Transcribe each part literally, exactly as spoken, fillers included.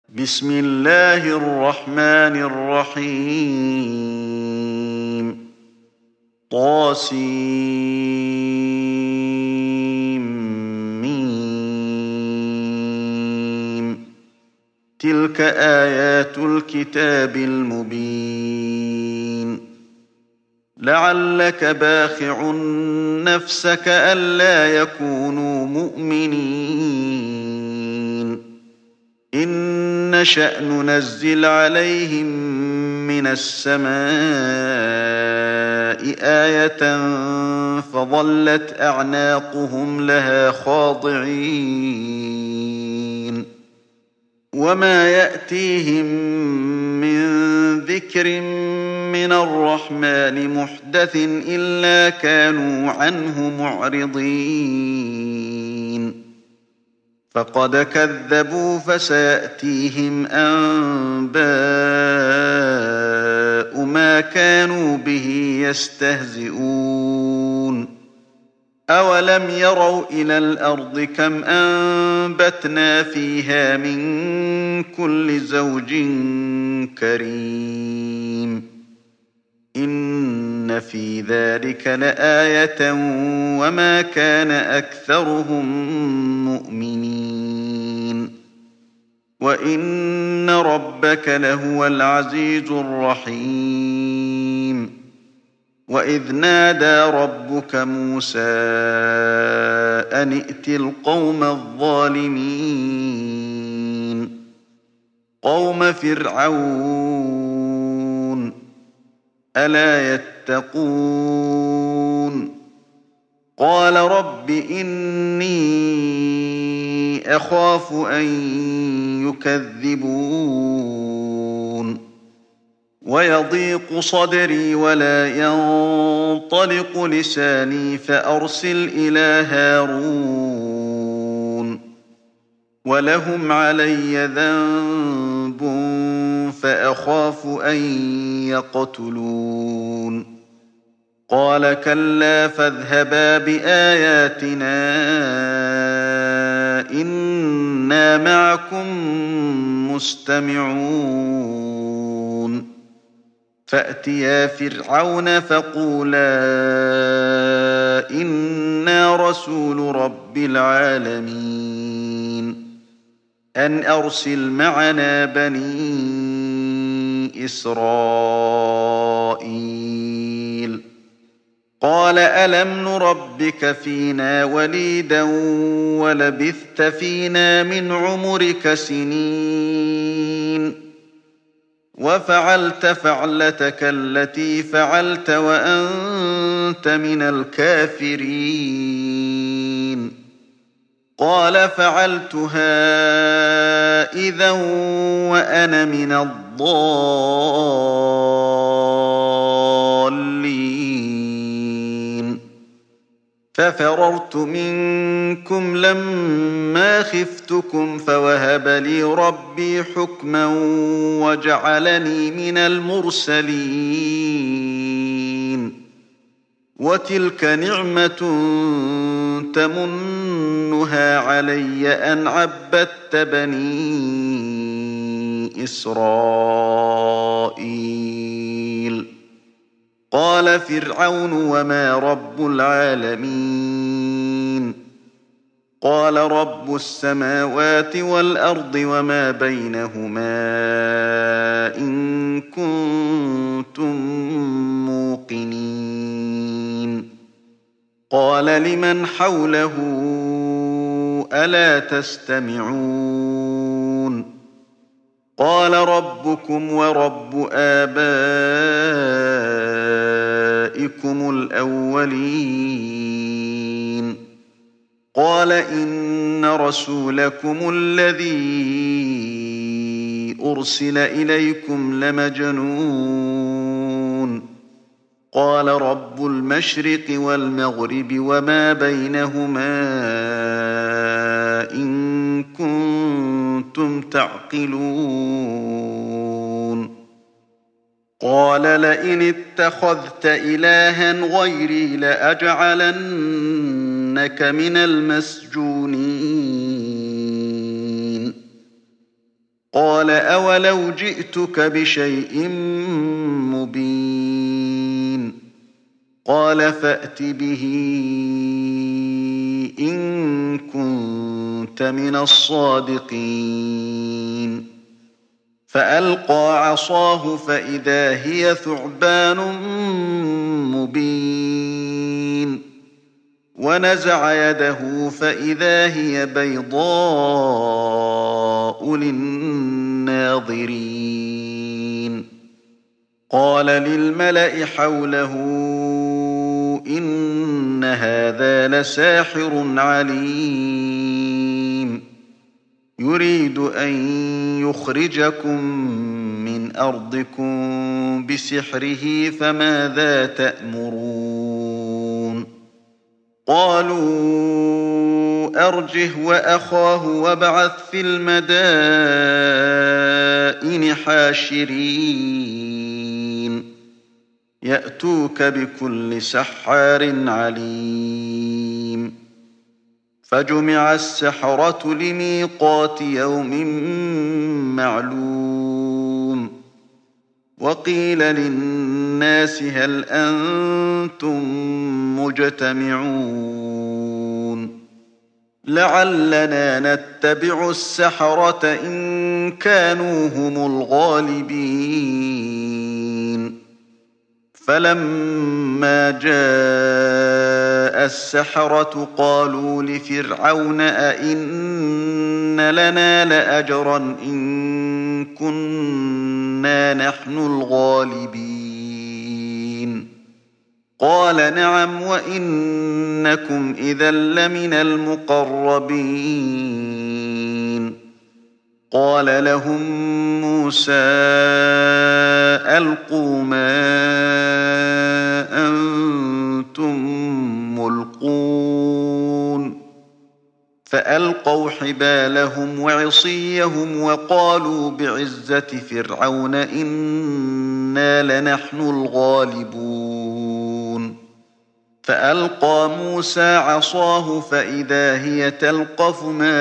بسم الله الرحمن الرحيم طاسيم تلك آيات الكتاب المبين لعلك باخع نفسك ألا يكونوا مؤمنين إن نشأ ننزل عليهم من السماء آية فظلت أعناقهم لها خاضعين وما يأتيهم من ذكر من الرحمن محدث إلا كانوا عنه معرضين فقد كذبوا فسيأتيهم أنباء ما كانوا به يستهزئون أولم يروا إلى الأرض كم أنبتنا فيها من كل زوج كريم إن في ذلك لآية وما كان أكثرهم مؤمنين وإن ربك لهو العزيز الرحيم وإذ نادى ربك موسى أن ائت القوم الظالمين قوم فرعون ألا يتقون قال رب إني أخاف أن يكذبون ويضيق صدري ولا ينطلق لساني فأرسل إلى هارون ولهم علي ذنب فأخاف أن يقتلون قال كلا فاذهبا بآياتنا إنا معكم مستمعون فأتيا فرعون فقولا إنا رسول رب العالمين أن أرسل معنا بني إسرائيل قال ألم نربك فينا وليدا ولبثت فينا من عمرك سنين وفعلت فعلتك التي فعلت وأنت من الكافرين قال فعلتها إذا وأنا من الضالين ففررت منكم لما خفتكم فوهب لي ربي حكما وجعلني من المرسلين وتلك نعمة تمنها علي أن عبدت بني إسرائيل قال فرعون وما رب العالمين قال رب السماوات والأرض وما بينهما إن كنتم موقنين قال لمن حوله ألا تستمعون قال ربكم ورب آبائكم الأولين قال إن رسولكم الذي أرسل إليكم لمجنون قال رب المشرق والمغرب وما بينهما إن كنتم تعقلون قال لئن اتخذت إلها غيري لأجعلنك من المسجونين قال أولو جئتك بشيء مبين قال فأت به إن كنت من الصادقين فألقى عصاه فإذا هي ثعبان مبين ونزع يده فإذا هي بيضاء للناظرين قال للملأ حوله إن هذا لساحر عليم يريد أن يخرجكم من أرضكم بسحره فماذا تأمرون قالوا أرجه وأخاه وابعث في المدائن حاشرين يأتوك بكل سحار عليم فجمع السحرة لميقات يوم معلوم وقيل للناس هل أنتم مجتمعون لعلنا نتبع السحرة إن كانوا هم الغالبين فلما جاء السحرة قالوا لفرعون أئن لنا لأجرا إن كنا نحن الغالبين قال نعم وإنكم إذا لمن المقربين قال لهم موسى ألقوا ما أنتم ملقون فألقوا حبالهم وعصيهم وقالوا بعزة فرعون إنا لنحن الغالبون فألقى موسى عصاه فإذا هي تلقف ما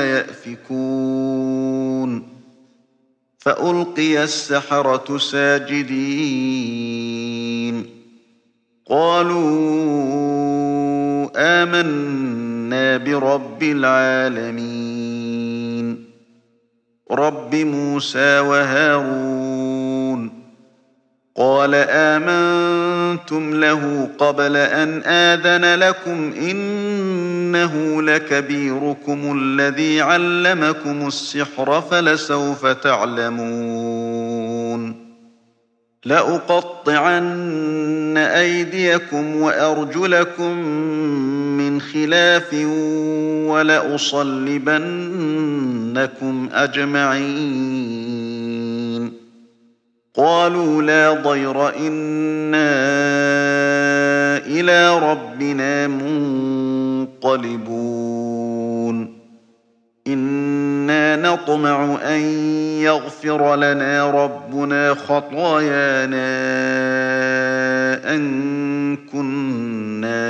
يأفكون فألقي السحرة ساجدين قالوا آمنا برب العالمين رب موسى وهارون قال آمنتم له قبل أن آذن لكم إنه لكبيركم الذي علمكم السحر فلسوف تعلمون لأقطعن أيديكم وأرجلكم من خلاف ولأصلبنكم أجمعين قالوا لا ضير إنا إلى ربنا منقلبون إنا نطمع أن يغفر لنا ربنا خطايانا أن كنا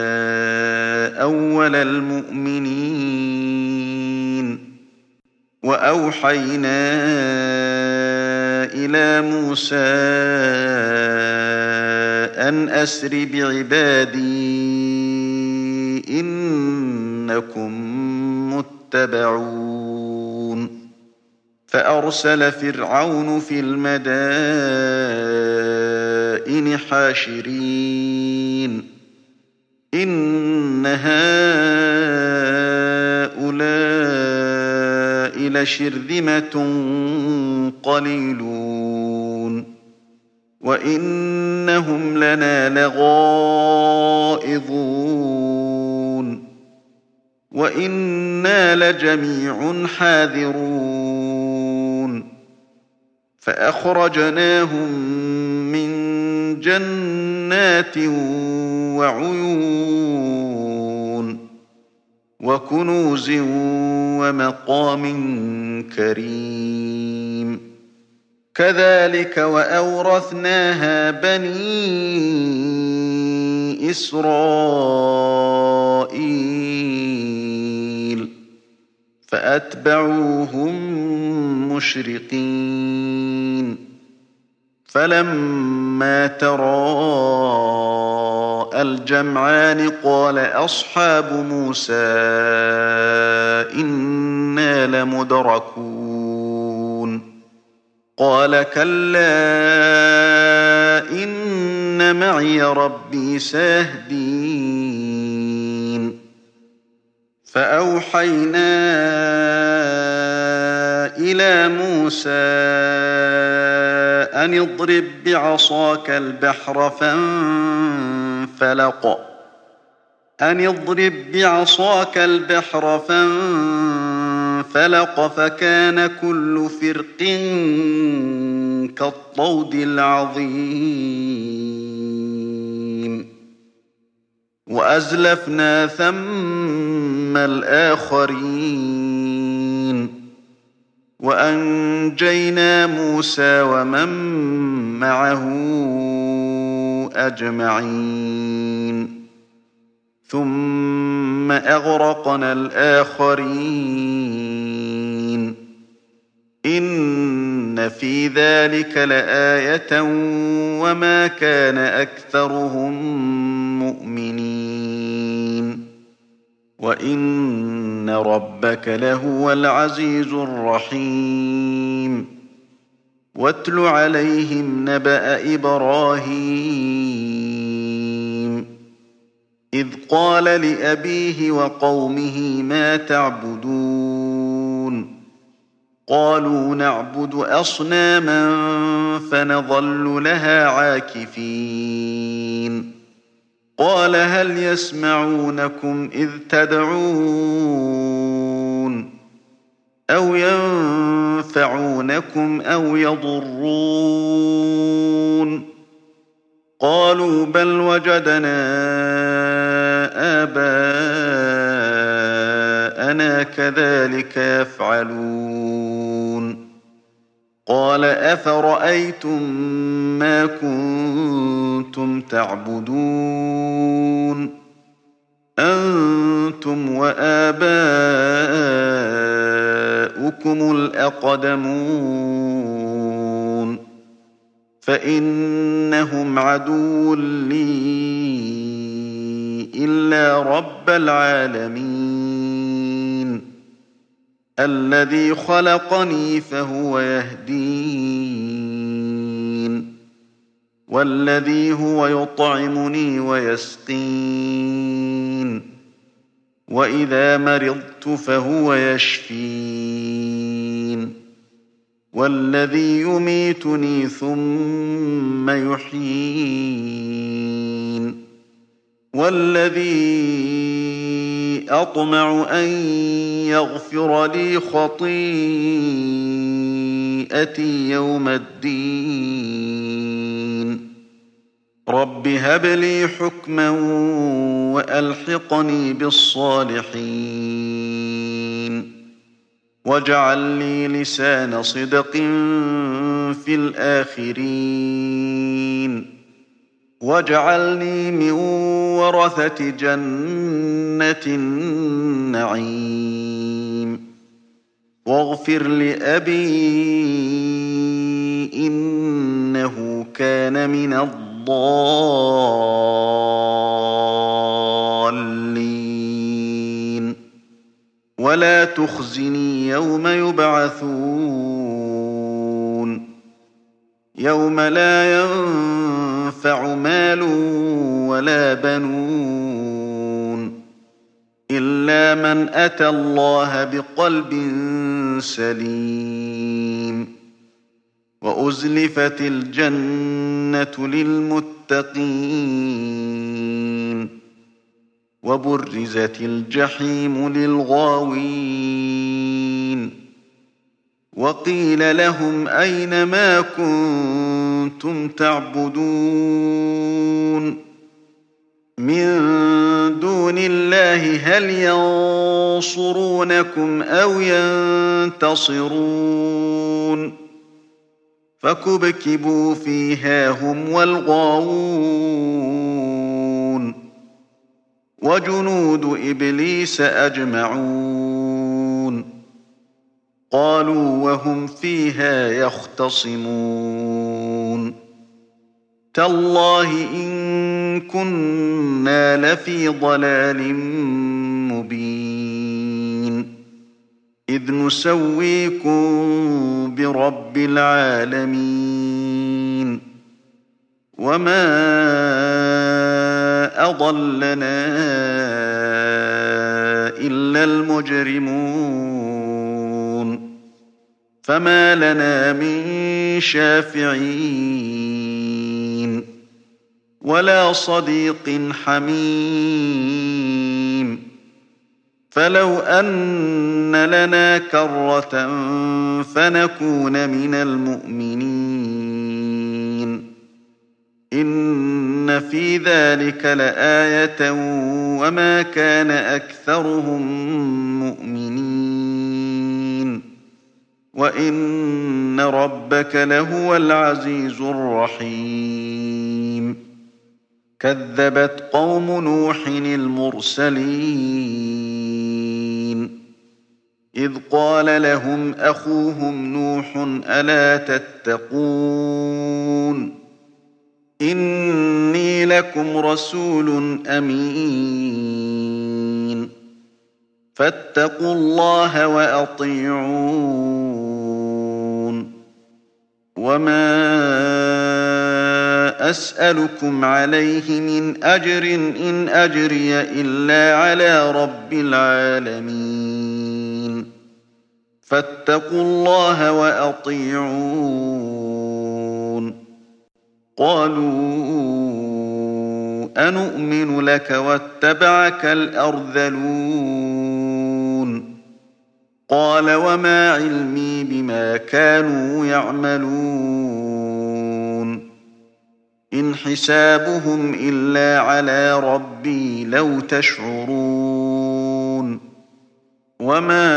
أول المؤمنين وأوحينا إلى موسى أن أسر بعبادي إنكم متبعون فأرسل فرعون في المدائن حاشرين إن هؤلاء لشرذمة قليلون وإنهم لنا لغائظون وإنا لجميع حاذرون فأخرجناهم من جنات وعيون وكنوز ومقام كريم كذلك وأورثناها بني إسرائيل فأتبعوهم مشرقين فلما تراءى الجمعان قال أصحاب موسى إنا لمدركون قال كلا إن معي ربي سيهدين فأوحينا إلى موسى أن اضرب بعصاك البحر فانفلق أن اضرب بعصاك البحر فانفلق فكان كل فرق كالطود العظيم وأزلفنا ثم الآخرين وأنجينا موسى ومن معه أجمعين ثم أغرقنا الآخرين إن في ذلك لآية وما كان أكثرهم مؤمنين وإن ربك لهو العزيز الرحيم واتل عليهم نبأ إبراهيم إذ قال لأبيه وقومه ما تعبدون قالوا نعبد أصناما فنظل لها عاكفين قال هل يسمعونكم إذ تدعون أو ينفعونكم أو يضرون قالوا بل وجدنا آباءنا كذلك يفعلون قال أفرأيتم ما كنتم تعبدون أنتم وآباؤكم الأقدمون فإنهم عدو لي إلا رب العالمين الذي خلقني فهو يهدين والذي هو يطعمني ويسقين وإذا مرضت فهو يشفين والذي يميتني ثم يحيين والذي أطمع أن يغفر لي خطيئتي يوم الدين رب هب لي حكما وألحقني بالصالحين واجعل لي لسان صدق في الآخرين واجعلني من ورثة جنة النعيم واغفر لأبي إنه كان من الضالين ولا تخزني يوم يبعثون يوم لا ينفع مال ولا بنون إلا من أتى الله بقلب سليم وأزلفت الجنة للمتقين وبرزت الجحيم للغاوين وقيل لهم أين ما كنتم تعبدون من دون الله هل ينصرونكم أو ينتصرون فكبكبوا فيها هم والغاوون وجنود إبليس أجمعون قالوا وهم فيها يختصمون تالله إن كنا لفي ضلال مبين إذ نسويكم برب العالمين وما أضلنا إلا المجرمون فما لنا من شافعين ولا صديق حميم فلو أن لنا كرة فنكون من المؤمنين إن في ذلك لآية وما كان أكثرهم مؤمنين وإن ربك لهو العزيز الرحيم كذبت قوم نوح المرسلين إذ قال لهم أخوهم نوح ألا تتقون إني لكم رسول أمين فاتقوا الله وأطيعون وما أسألكم عليه من أجر إن أجري إلا على رب العالمين فاتقوا الله وأطيعون قالوا أنؤمن لك واتبعك الأرذلون قال وما علمي بما كانوا يعملون إن حسابهم إلا على ربي لو تشعرون وما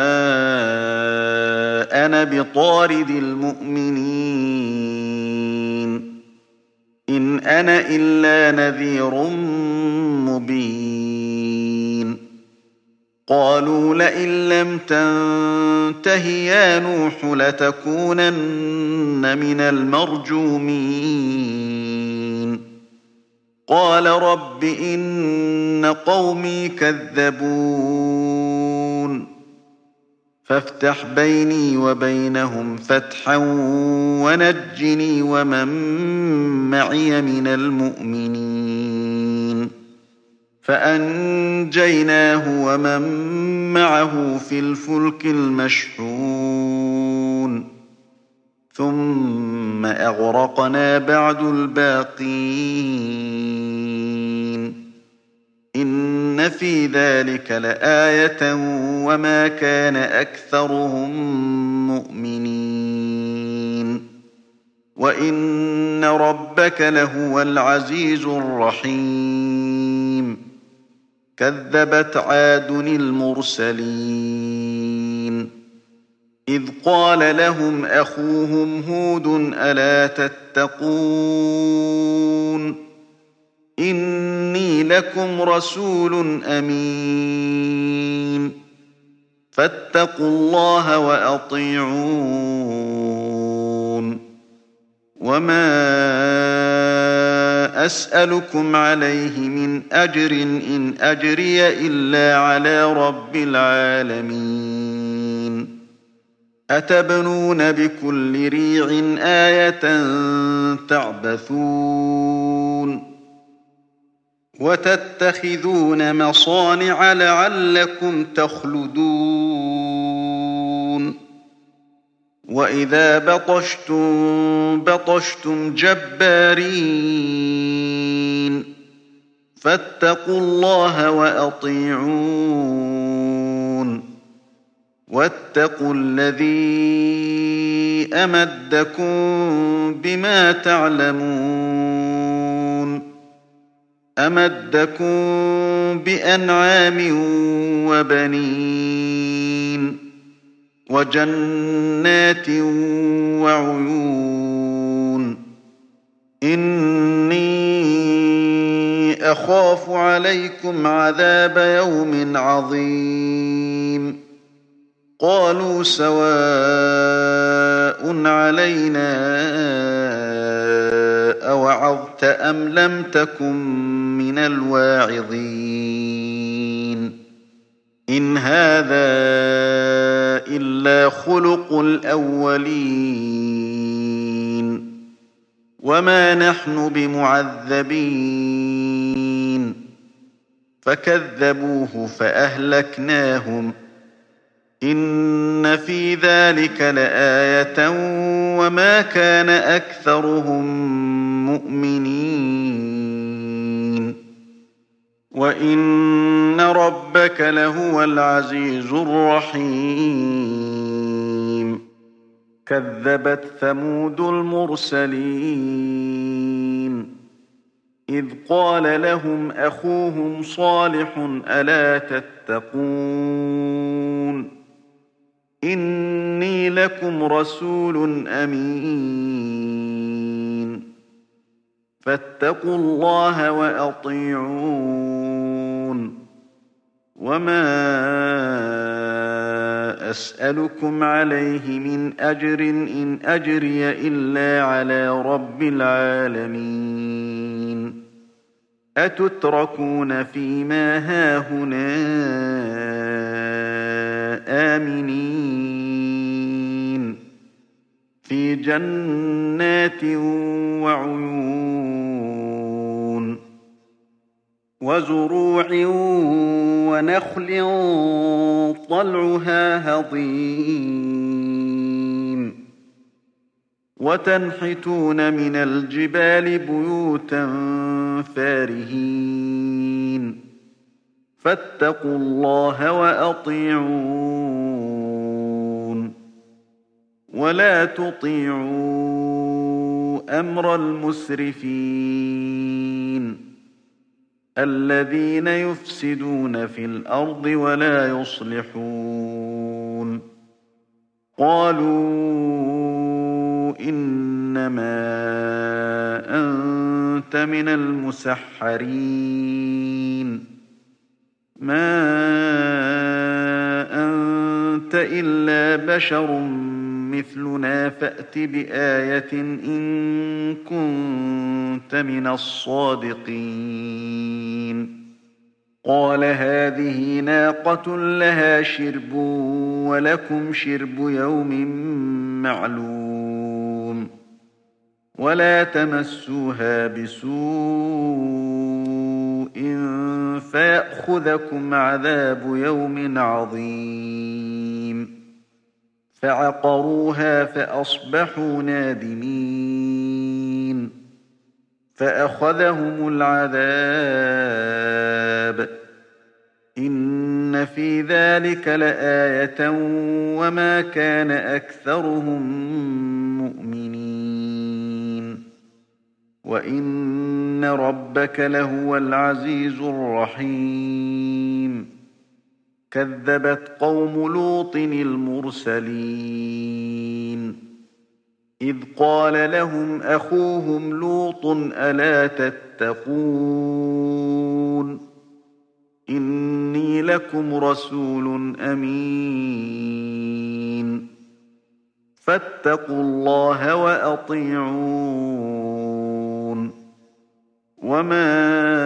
أنا بطارد المؤمنين إن أنا إلا نذير مبين قالوا لئن لم تنته يا نوح لتكونن من المرجومين قال رب إن قومي كذبون فافتح بيني وبينهم فتحا ونجني ومن معي من المؤمنين فأنجيناه ومن معه في الفلك المشحون ثم أغرقنا بعد الباقين إن في ذلك لآية وما كان أكثرهم مؤمنين وإن ربك لهو العزيز الرحيم كذبت عاد المرسلين إذ قال لهم أخوهم هود ألا تتقون إني لكم رسول أمين فاتقوا الله وأطيعون وما أسألكم عليه من أجر إن أجري إلا على رب العالمين أتبنون بكل ريع آية تعبثون وتتخذون مصانع لعلكم تخلدون وإذا بطشتم بطشتم جبارين فاتقوا الله وأطيعون واتقوا الذي أمدكم بما تعلمون أمدكم بأنعام وبنين وجنات وعيون إني أخاف عليكم عذاب يوم عظيم قالوا سواء علينا أوعظت أم لم تكن من الواعظين إن هذا إلا خلق الأولين وما نحن بمعذبين فكذبوه فأهلكناهم إن في ذلك لآية وما كان أكثرهم مؤمنين وإن ربك لهو العزيز الرحيم كذبت ثمود المرسلين إذ قال لهم أخوهم صالح ألا تتقون إني لكم رسول أمين فاتقوا الله وأطيعون وما أسألكم عليه من أجر إن أجري إلا على رب العالمين أتتركون فيما هاهنا آمنين في جنات وعيون وزروع ونخل طلعها هضيم وتنحتون من الجبال بيوتا فارهين فاتقوا الله وأطيعون ولا تطيعوا أمر المسرفين الذين يفسدون في الأرض ولا يصلحون قالوا إنما أنت من المسحرين ما أنت إلا بشر مثلنا فأت بآية إن كنت من الصادقين قال هذه ناقة لها شرب ولكم شرب يوم معلوم ولا تمسوها بسوء فيأخذكم عذاب يوم عظيم فعقروها فأصبحوا نادمين فأخذهم العذاب إن في ذلك لآية وما كان أكثرهم مؤمنين وإن ربك لهو العزيز الرحيم كذبت قوم لوط المرسلين إذ قال لهم أخوهم لوط ألا تتقون إني لكم رسول أمين فاتقوا الله وأطيعون وما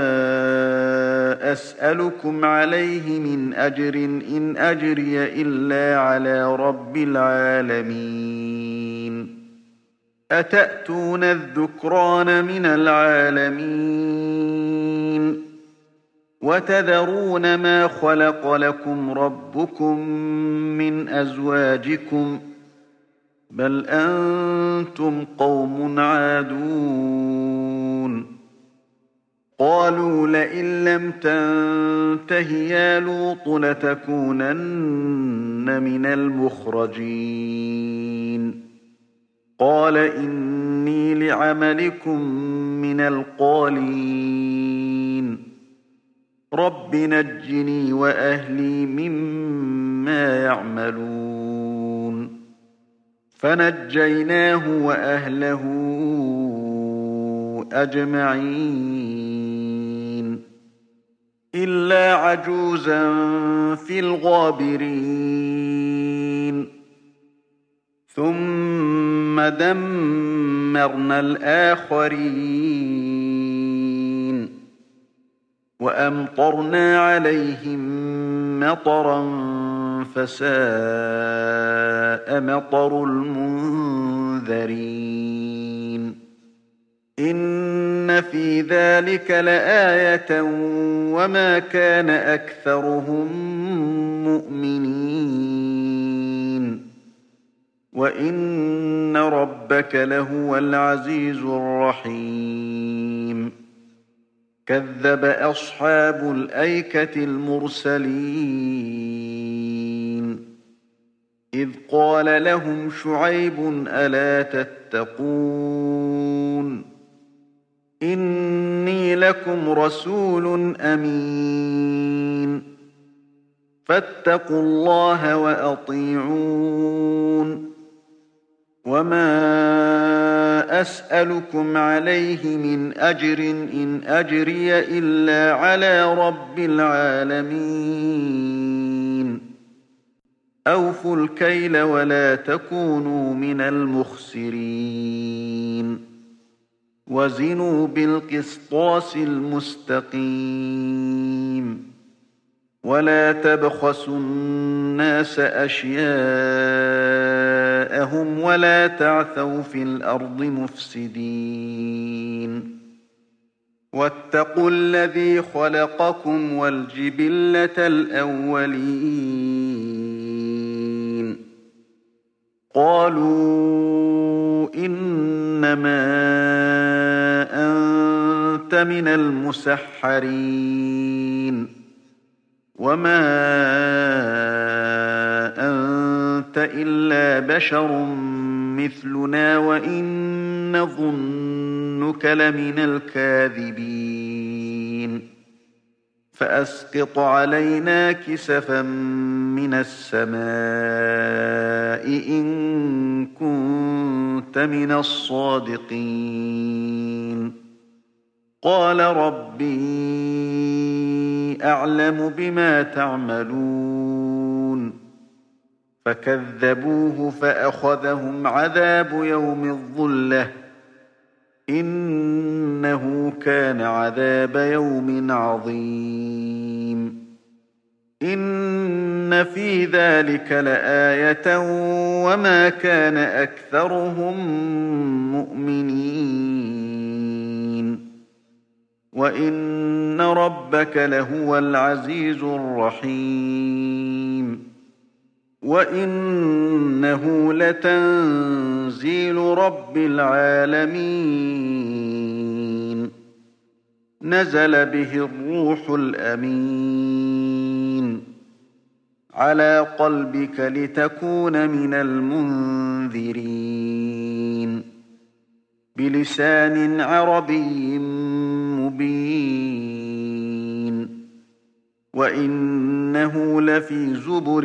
أسألكم عليه من أجر إن أجري إلا على رب العالمين أتأتون الذكران من العالمين وتذرون ما خلق لكم ربكم من أزواجكم بل أنتم قوم عادون قالوا لئن لم تنته يا لوط لتكونن من المخرجين قال إني لعملكم من القالين رب نجني وأهلي مما يعملون فنجيناه وأهله أجمعين إلا عجوزا في الغابرين ثم دمرنا الآخرين وأمطرنا عليهم مطرا فساء مطر المنذرين إن في ذلك لآية وما كان أكثرهم مؤمنين وإن ربك لهو العزيز الرحيم كذب أصحاب الأيكة المرسلين إذ قال لهم شعيب ألا تتقون إني لكم رسول أمين فاتقوا الله وأطيعون وما أسألكم عليه من أجر إن أجري إلا على رب العالمين أوفوا الكيل ولا تكونوا من المخسرين وزنوا بالقسطاس المستقيم ولا تبخسوا الناس أشياءهم ولا تعثوا في الأرض مفسدين واتقوا الذي خلقكم والجبلة الأولين قالوا إنما أنت من المسحرين وما أنت إلا بشر مثلنا وإن نظنك لمن الكاذبين فأسقط علينا كسفا من السماء إن كنت من الصادقين قال ربي أعلم بما تعملون فكذبوه فأخذهم عذاب يوم الظلة إنه كان عذاب يوم عظيم إن في ذلك لآية وما كان أكثرهم مؤمنين وإن ربك لهو العزيز الرحيم وإنه لتنزيل رب العالمين نزل به الروح الأمين على قلبك لتكون من المنذرين بلسان عربي مبين وإنه لفي زبر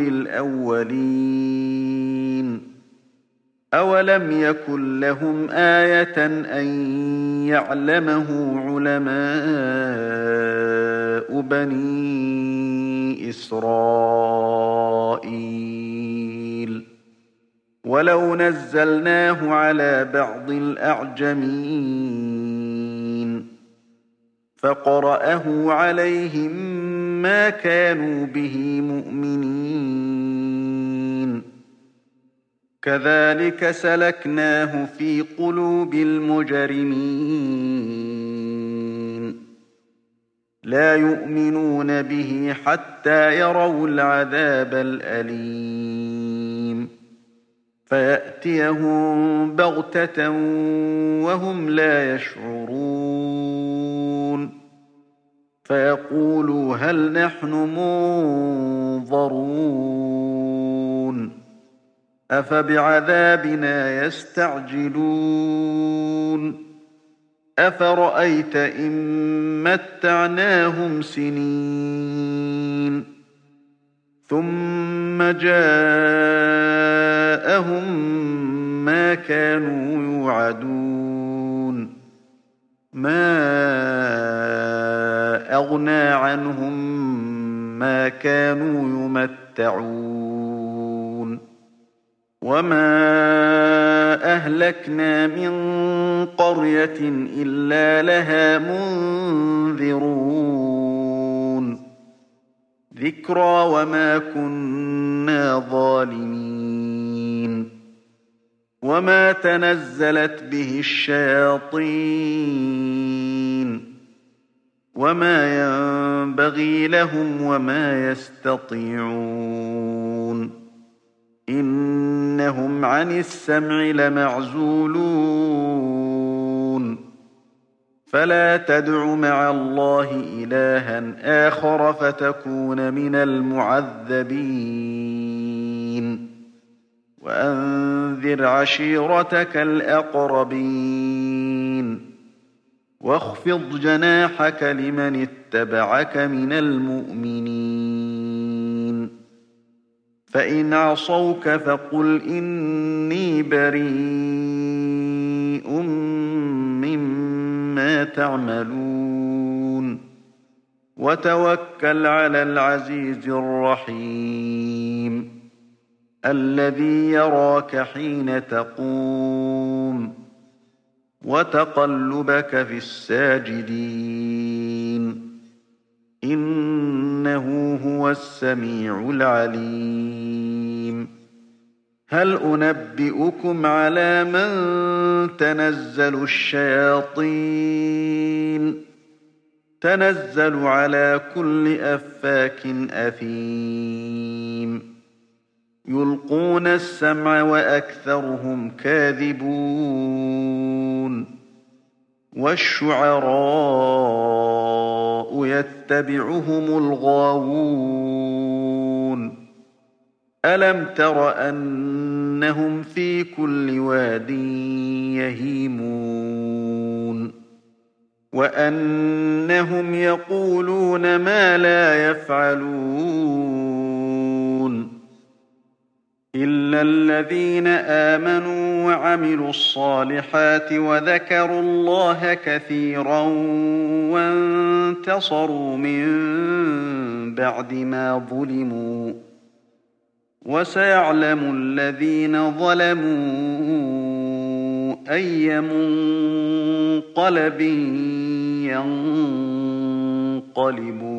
الأولين أولم يكن لهم آية أن يعلمه علماء بني إسرائيل ولو نزلناه على بعض الأعجمين فقرأه عليهم ما كانوا به مؤمنين كذلك سلكناه في قلوب المجرمين لا يؤمنون به حتى يروا العذاب الأليم فيأتيهم بغتة وهم لا يشعرون فيقولوا هل نحن منظرون أفبعذابنا يستعجلون أفرأيت إن متعناهم سنين ثم جاءهم ما كانوا يوعدون ما أغنى عنهم ما كانوا يمتعون وما أهلكنا من قرية إلا لها منذرون ذكرى وما كنا ظالمين وما تنزلت به الشياطين وما ينبغي لهم وما يستطيعون إنهم عن السمع لمعزولون فلا تدع مع الله إلها آخر فتكون من المعذبين وأنذر عشيرتك الأقربين واخفض جناحك لمن اتبعك من المؤمنين فإن عصوك فقل إني بريء مما تعملون وتوكل على العزيز الرحيم الذي يراك حين تقوم وتقلبك في الساجدين إنه هو السميع العليم هل أنبئكم على من تنزل الشياطين تنزل على كل أفاك أثيم يلقون السمع وأكثرهم كاذبون والشعراء يتبعهم الغاوون ألم تر أنهم في كل واد يهيمون وأنهم يقولون ما لا يفعلون إلا الذين آمنوا وعملوا الصالحات وذكروا الله كثيرا وانتصروا من بعد ما ظلموا وسيعلم الذين ظلموا أي منقلب ينقلبون